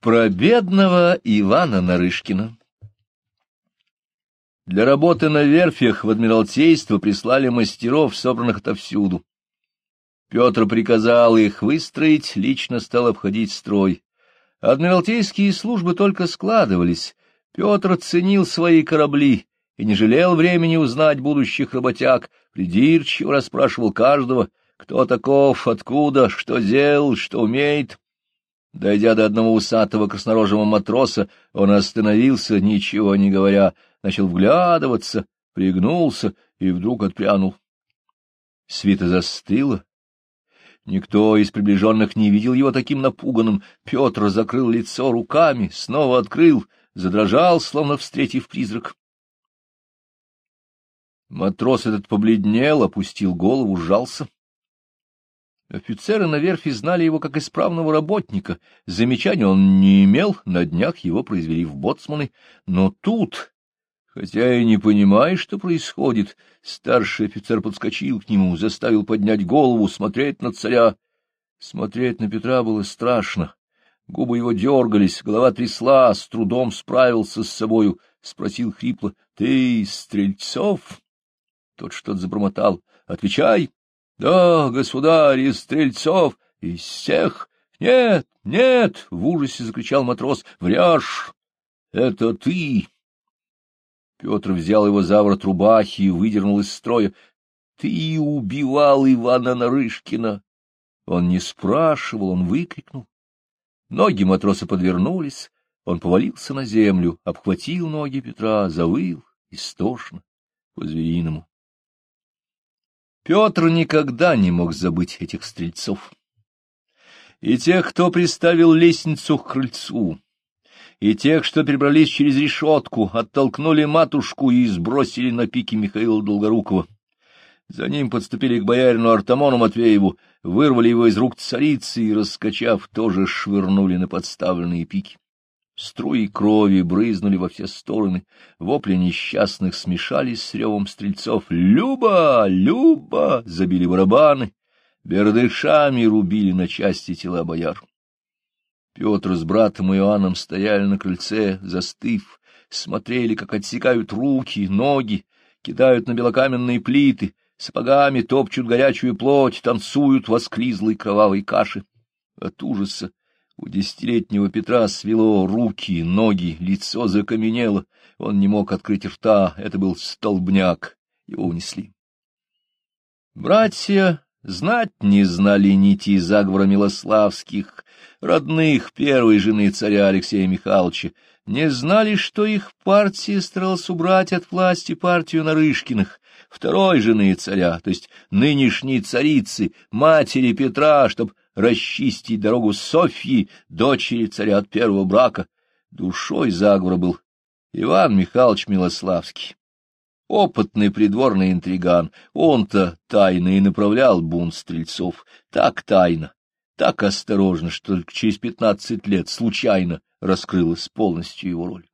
Про бедного Ивана Нарышкина. Для работы на верфях в Адмиралтейство прислали мастеров, собранных отовсюду. Петр приказал их выстроить, лично стал обходить строй. Адмиралтейские службы только складывались. Петр ценил свои корабли и не жалел времени узнать будущих работяг, придирчиво расспрашивал каждого, кто таков, откуда, что делал, что умеет. Дойдя до одного усатого краснорожего матроса, он остановился, ничего не говоря, начал вглядываться, пригнулся и вдруг отпрянул. Свита застыла. Никто из приближенных не видел его таким напуганным. Петр закрыл лицо руками, снова открыл, задрожал, словно встретив призрак. Матрос этот побледнел, опустил голову, сжался. Офицеры на верфи знали его как исправного работника, замечаний он не имел, на днях его произвели в боцманы. Но тут, хотя и не понимая, что происходит, старший офицер подскочил к нему, заставил поднять голову, смотреть на царя. Смотреть на Петра было страшно. Губы его дергались, голова трясла, с трудом справился с собою, спросил хрипло: — Ты из Стрельцов? Тот что-то забормотал. — Отвечай. — Да, государь, из Стрельцов. — Из всех? — Нет, нет! — в ужасе закричал матрос. — Врешь! Это ты! Петр взял его за ворот рубахи и выдернул из строя. — Ты убивал Ивана Нарышкина! Он не спрашивал, он выкрикнул. Ноги матроса подвернулись, он повалился на землю, обхватил ноги Петра, завыл истошно, по-звериному. Петр никогда не мог забыть этих стрельцов. И тех, кто приставил лестницу к крыльцу, и тех, что перебрались через решетку, оттолкнули матушку и сбросили на пике Михаила Долгорукова. За ним подступили к боярину Артамону Матвееву, вырвали его из рук царицы и, раскачав, тоже швырнули на подставленные пики. Струи крови брызнули во все стороны, вопли несчастных смешались с ревом стрельцов. «Люба! Люба!» — забили барабаны, бердышами рубили на части тела бояр. Петр с братом Иоанном стояли на крыльце, застыв, смотрели, как отсекают руки, ноги, кидают на белокаменные плиты, сапогами топчут горячую плоть, танцуют в осклизлой кровавой каше. От ужаса у 10-летнего Петра свело руки, ноги, лицо закаменело, он не мог открыть рта, это был столбняк, его унесли. Братья знать не знали нити заговора Милославских, родных первой жены царя Алексея Михайловича, не знали, что их партия старалась убрать от власти партию Нарышкиных, второй жены царя, то есть нынешней царицы, матери Петра, чтоб расчистить дорогу Софьи, дочери царя от первого брака. Душой заговора был Иван Михайлович Милославский. Опытный придворный интриган, он-то тайно и направлял бунт стрельцов, так тайно, так осторожно, что только через 15 лет случайно раскрылась полностью его роль.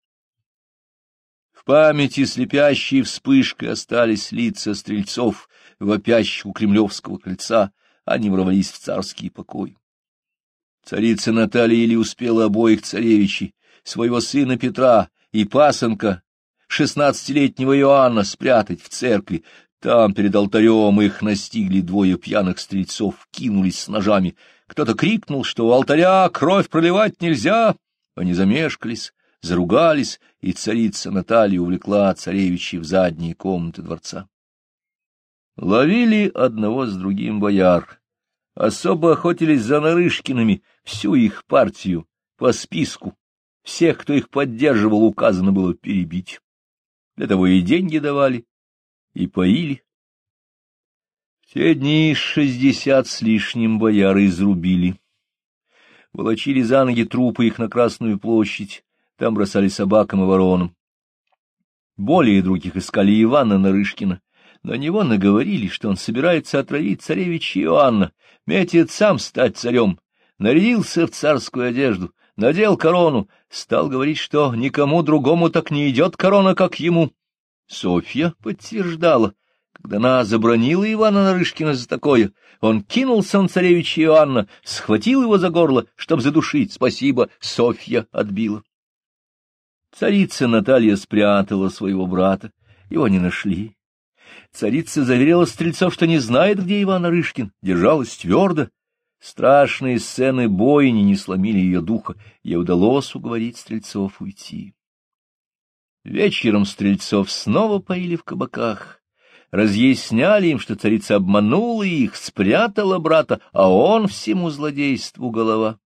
В памяти слепящей вспышкой остались лица стрельцов, вопящих у Кремлевского кольца, они ворвались в царский покой. Царица Наталья еле успела обоих царевичей, своего сына Петра и пасынка, 16-летнего Иоанна, спрятать в церкви. Там, перед алтарем, их настигли двое пьяных стрельцов, кинулись с ножами. Кто-то крикнул, что у алтаря кровь проливать нельзя. Они замешкались, заругались, и царица Наталья увлекла царевичей в задние комнаты дворца. Ловили одного с другим бояр. Особо охотились за Нарышкиными, всю их партию, по списку. Всех, кто их поддерживал, указано было перебить. Для того и деньги давали, и поили. В те дни 60 с лишним бояр изрубили. Волочили за ноги трупы их на Красную площадь, там бросали собакам и воронам. Более других искали Ивана Нарышкина. На него наговорили, что он собирается отравить царевича Иоанна, метит сам стать царем, нарядился в царскую одежду, надел корону, стал говорить, что никому другому так не идет корона, как ему. Софья подтверждала, Когда она забранила Ивана Нарышкина за такое, он кинулся на царевича Иоанна, схватил его за горло, чтоб задушить. Спасибо, Софья отбила. Царица Наталья спрятала своего брата, его не нашли. Царица заверила стрельцов, что не знает, где Иван Нарышкин, держалась твердо. Страшные сцены бойни не сломили ее духа, ей удалось уговорить стрельцов уйти. Вечером стрельцов снова поили в кабаках, разъясняли им, что царица обманула их, спрятала брата, а он всему злодейству голова.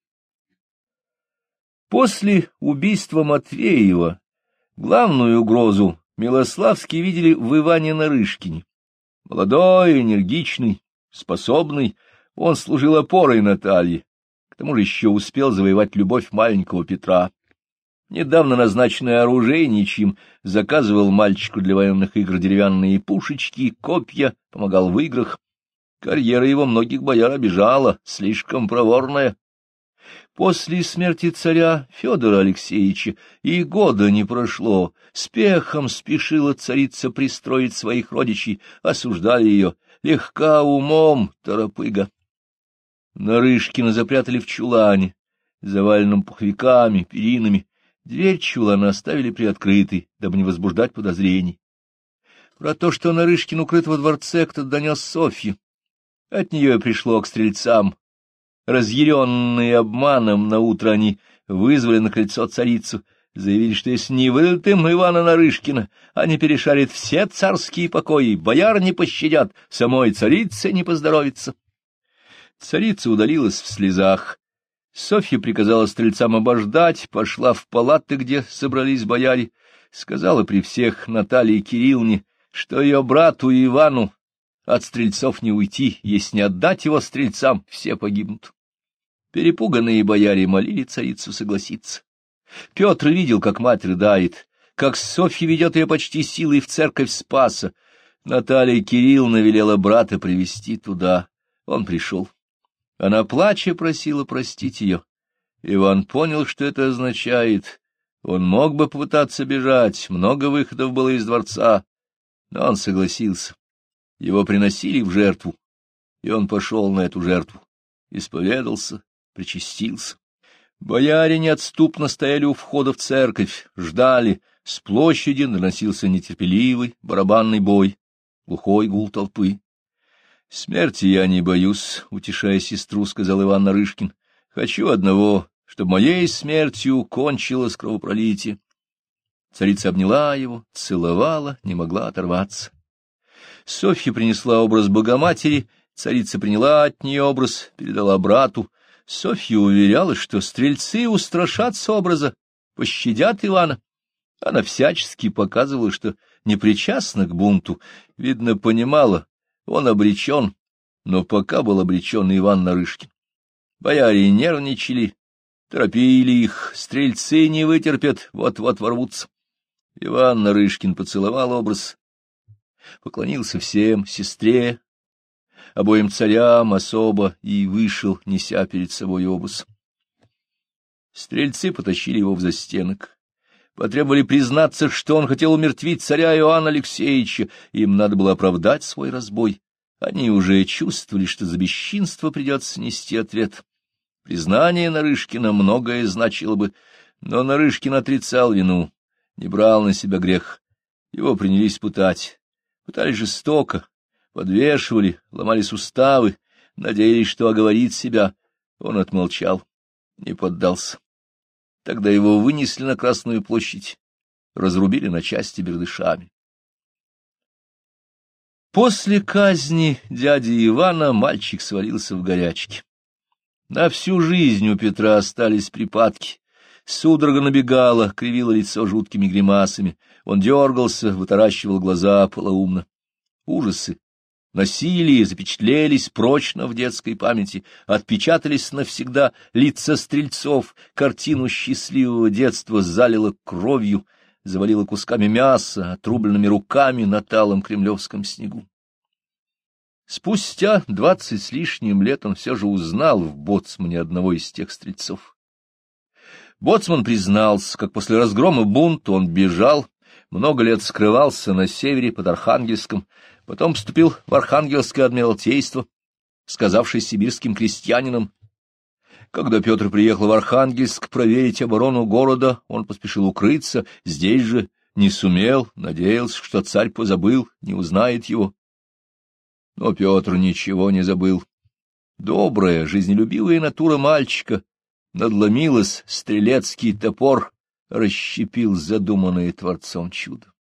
После убийства Матвеева главную угрозу Милославские видели в Иване Нарышкине. Молодой, энергичный, способный, он служил опорой Наталье, к тому же еще успел завоевать любовь маленького Петра. Недавно назначенный оружейничьим заказывал мальчику для военных игр деревянные пушечки, копья, помогал в играх. Карьера его многих бояр обижала, слишком проворная. После смерти царя Федора Алексеевича и года не прошло, с пехом спешила царица пристроить своих родичей, осуждали ее, легка умом, торопыга. Нарышкина запрятали в чулане, заваленном пуховиками, перинами. Дверь чулана оставили приоткрытой, дабы не возбуждать подозрений. Про то, что Нарышкин укрыт во дворце, кто-то донес Софье. От нее и пришло к стрельцам. Разъяренные обманом, наутро они вызвали на крыльцо царицу, заявили, что если не выдадут им Ивана Нарышкина, они перешарят все царские покои, бояр не пощадят, самой царице не поздоровится. Царица удалилась в слезах. Софья приказала стрельцам обождать, пошла в палаты, где собрались бояре, сказала при всех Наталье Кирилловне, что ее брату Ивану от стрельцов не уйти, если не отдать его стрельцам, все погибнут. Перепуганные бояре молили царицу согласиться. Петр видел, как мать рыдает, как Софья ведет ее почти силой в церковь Спаса. Наталья Кирилловна велела брата привести туда. Он пришел. Она, плача, просила простить ее. Иван понял, что это означает. Он мог бы попытаться бежать, много выходов было из дворца, но он согласился. Его приносили в жертву, и он пошел на эту жертву, исповедался, причастился. Бояре неотступно стояли у входа в церковь, ждали. С площади доносился нетерпеливый барабанный бой, глухой гул толпы. — Смерти я не боюсь, — утешая сестру, сказал Иван Нарышкин. — Хочу одного, чтобы моей смертью кончилось кровопролитие. Царица обняла его, целовала, не могла оторваться. Софья принесла образ Богоматери, царица приняла от нее образ, передала брату. Софья уверяла, что стрельцы устрашатся образа, пощадят Ивана. Она всячески показывала, что не причастна к бунту, видно, понимала, он обречен, но пока был обречен Иван Нарышкин. Бояре нервничали, торопили их, стрельцы не вытерпят, вот-вот ворвутся. Иван Нарышкин поцеловал образ, поклонился всем, сестре, обоим царям особо, и вышел, неся перед собой образ. Стрельцы потащили его в застенок, потребовали признаться, что он хотел умертвить царя Иоанна Алексеевича, им надо было оправдать свой разбой. Они уже чувствовали, что за бесчинство придется нести ответ. Признание Нарышкина многое значило бы, но Нарышкин отрицал вину, не брал на себя грех. Его принялись пытать. Пытали жестоко, подвешивали, ломали суставы, надеялись, что оговорит себя. Он отмолчал, не поддался. Тогда его вынесли на Красную площадь, разрубили на части бердышами. После казни дяди Ивана мальчик свалился в горячке. На всю жизнь у Петра остались припадки. Судорога набегала, кривила лицо жуткими гримасами. Он дергался, вытаращивал глаза полоумно. Ужасы, насилие запечатлелись прочно в детской памяти, отпечатались навсегда лица стрельцов, картину счастливого детства залило кровью, завалило кусками мяса, отрубленными руками на талом кремлевском снегу. Спустя 20 с лишним лет он все же узнал в боцмане одного из тех стрельцов. Боцман признался, как после разгрома бунта он бежал, много лет скрывался на севере под Архангельском, Потом поступил в Архангельское адмиралтейство, сказавшись сибирским крестьянином. Когда Петр приехал в Архангельск проверить оборону города, он поспешил укрыться, здесь же не сумел, надеялся, что царь позабыл, не узнает его. Но Петр ничего не забыл. Добрая, жизнелюбивая натура мальчика надломилась, стрелецкий топор расщепил задуманное Творцом чудо.